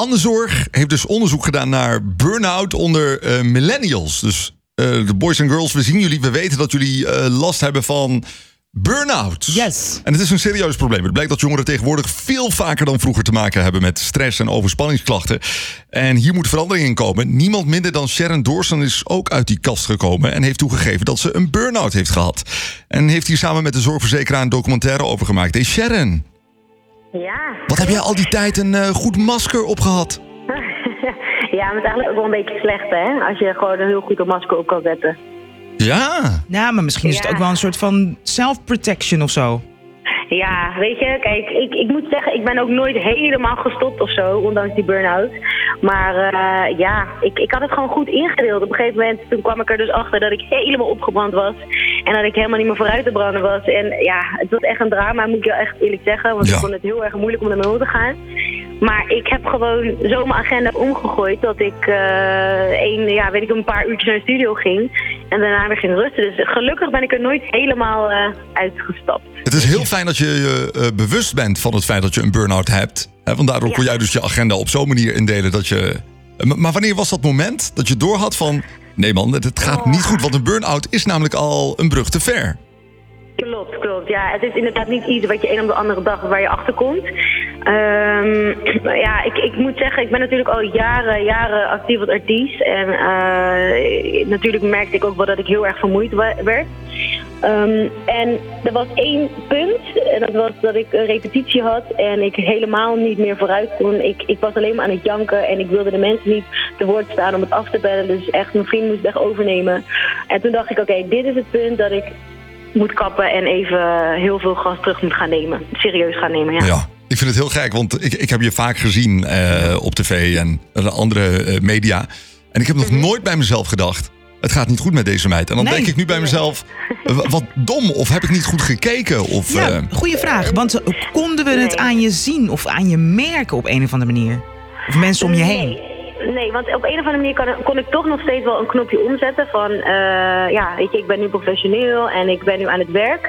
Anderzorg heeft dus onderzoek gedaan naar burn-out onder millennials. Dus de boys en girls, we zien jullie, we weten dat jullie last hebben van burn-out. Yes. En het is een serieus probleem. Het blijkt dat jongeren tegenwoordig veel vaker dan vroeger te maken hebben met stress en overspanningsklachten. En hier moet verandering in komen. Niemand minder dan Sharon Dawson is ook uit die kast gekomen en heeft toegegeven dat ze een burn-out heeft gehad. En heeft hier samen met de zorgverzekeraar een documentaire over gemaakt. Hey Sharon. Ja. Wat heb jij al die tijd een goed masker opgehad? Ja, maar het is eigenlijk ook wel een beetje slecht, hè? Als je gewoon een heel goed een masker op kan zetten. Ja. Ja, maar misschien is het ook wel een soort van self-protection of zo. Ja, weet je, kijk, ik moet zeggen, ik ben ook nooit helemaal gestopt of zo, ondanks die burn-out. Maar ik had het gewoon goed ingedeeld. Op een gegeven moment, toen kwam ik er dus achter dat ik helemaal opgebrand was. En dat ik helemaal niet meer vooruit te branden was. En ja, het was echt een drama, moet ik je echt eerlijk zeggen. Want ik vond het heel erg moeilijk om ermee om te gaan. Maar ik heb gewoon zo mijn agenda omgegooid dat ik een paar uurtjes naar de studio ging. En daarna weer ging rusten. Dus gelukkig ben ik er nooit helemaal uitgestapt. Het is heel fijn dat je je bewust bent van het feit dat je een burn-out hebt. Want daardoor kon jij dus je agenda op zo'n manier indelen dat je... Maar wanneer was dat moment dat je doorhad van... Nee man, het gaat niet goed, want een burn-out is namelijk al een brug te ver. Klopt. Ja, het is inderdaad niet iets wat je een op de andere dag waar je achter komt. Ik moet zeggen, ik ben natuurlijk al jaren actief als artiest. En natuurlijk merkte ik ook wel dat ik heel erg vermoeid werd. En er was één punt, en dat was dat ik een repetitie had en ik helemaal niet meer vooruit kon. Ik was alleen maar aan het janken en ik wilde de mensen niet te woord staan om het af te bellen. Dus echt, mijn vriend moest het echt overnemen. En toen dacht ik, oké, dit is het punt dat ik moet kappen en even heel veel gas terug moet gaan nemen. Serieus gaan nemen, ja. Ik vind het heel gek, want ik heb je vaak gezien op tv en andere media. En ik heb nog nooit bij mezelf gedacht... Het gaat niet goed met deze meid. En dan denk ik nu bij mezelf, wat dom. Of heb ik niet goed gekeken? Of, goede vraag. Want konden we het aan je zien of aan je merken op een of andere manier? Of mensen om je heen? Nee, want op een of andere manier kon ik toch nog steeds wel een knopje omzetten van... weet je, ik ben nu professioneel en ik ben nu aan het werk.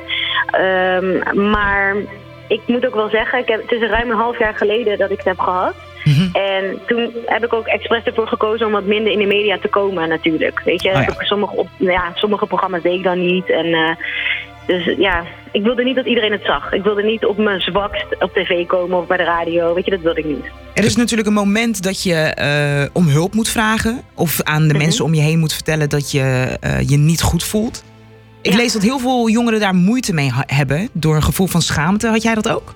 Maar ik moet ook wel zeggen, het is ruim een half jaar geleden dat ik het heb gehad. Mm-hmm. En toen heb ik ook expres ervoor gekozen om wat minder in de media te komen natuurlijk. Weet je, sommige programma's deed ik dan niet. En dus ja, ik wilde niet dat iedereen het zag. Ik wilde niet op mijn zwakst op tv komen of bij de radio. Weet je, dat wilde ik niet. Er is natuurlijk een moment dat je om hulp moet vragen. Of aan de mensen om je heen moet vertellen dat je je niet goed voelt. Ik lees dat heel veel jongeren daar moeite mee hebben door een gevoel van schaamte. Had jij dat ook?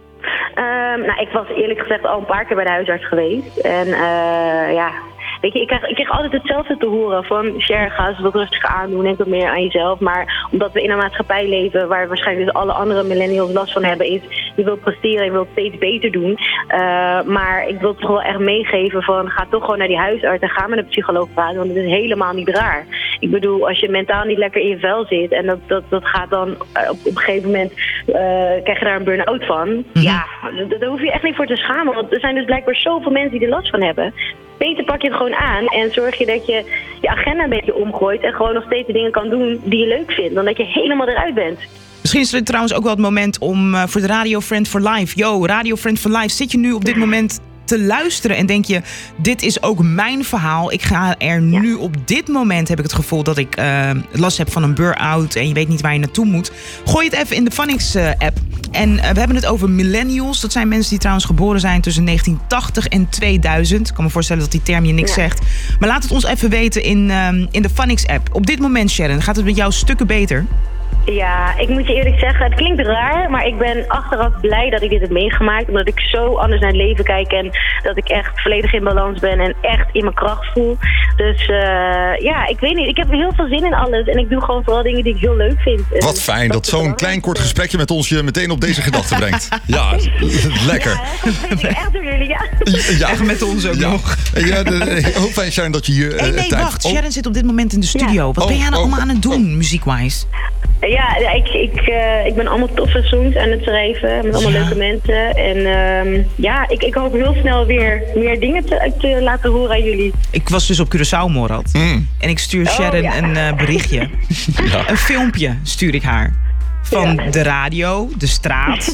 Ik was eerlijk gezegd al een paar keer bij de huisarts geweest. En weet je, ik kreeg altijd hetzelfde te horen van... Cher, ga eens wat rustiger aandoen, denk wat meer aan jezelf. Maar omdat we in een maatschappij leven waar waarschijnlijk dus alle andere millennials last van hebben... is je wilt presteren, je wilt steeds beter doen. Maar ik wil toch wel echt meegeven van... ga toch gewoon naar die huisarts en ga met een psycholoog praten. Want het is helemaal niet raar. Ik bedoel, als je mentaal niet lekker in je vel zit... en dat gaat dan op een gegeven moment... krijg je daar een burn-out van. Mm-hmm. Ja, daar hoef je echt niet voor te schamen. Want er zijn dus blijkbaar zoveel mensen die er last van hebben... Beter pak je het gewoon aan en zorg je dat je je agenda een beetje omgooit... en gewoon nog steeds de dingen kan doen die je leuk vindt... dan dat je helemaal eruit bent. Misschien is het trouwens ook wel het moment om voor de Radio Friend for Life... Yo, Radio Friend for Life, zit je nu op dit moment te luisteren... en denk je, dit is ook mijn verhaal. Ik ga er nu op dit moment, heb ik het gevoel... dat ik last heb van een burn-out en je weet niet waar je naartoe moet. Gooi het even in de Phonics-app. En we hebben het over millennials. Dat zijn mensen die trouwens geboren zijn tussen 1980 en 2000. Ik kan me voorstellen dat die term je niks zegt. Maar laat het ons even weten in de Phonics-app. Op dit moment, Sharon, gaat het met jou stukken beter? Ja, ik moet je eerlijk zeggen, het klinkt raar, maar ik ben achteraf blij dat ik dit heb meegemaakt. Omdat ik zo anders naar het leven kijk en dat ik echt volledig in balans ben en echt in mijn kracht voel. Dus ik weet niet, ik heb heel veel zin in alles en ik doe gewoon vooral dingen die ik heel leuk vind. Wat fijn dat zo'n klein kort gesprekje met ons je meteen op deze gedachte brengt. Ja, lekker. Ja, dat vind ik echt door jullie, ja. Echt met ons ook nog. Ja, heel fijn Sharon dat je hier nee, wacht. Sharon zit op dit moment in de studio. Wat ben jij nou allemaal aan het doen, muziekwise? Ja, ik ben allemaal toffe songs aan het schrijven met allemaal leuke mensen. En ik hoop heel snel weer meer dingen te laten horen aan jullie. Ik was dus op Curaçao, Morad. En ik stuur Sharon een berichtje. Een filmpje stuur ik haar. Van de radio, de straat,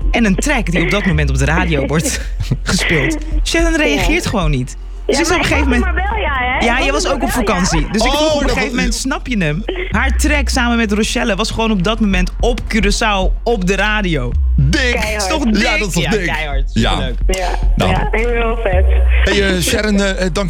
En een track die op dat moment op de radio wordt gespeeld. Sharon reageert gewoon niet. Dus ik zei op een gegeven moment... Maar wel, hè? Ja, jij was ook op vakantie. Dus ik vroeg op een gegeven moment, snap je hem? Haar track samen met Rochelle was gewoon op dat moment op Curaçao op de radio. Dik! Keihard. Is toch dik? Ja, dat is toch dik? keihard. Ja. Superleuk. Ja, Nou. ja, heel vet. Hey, Sharon, dank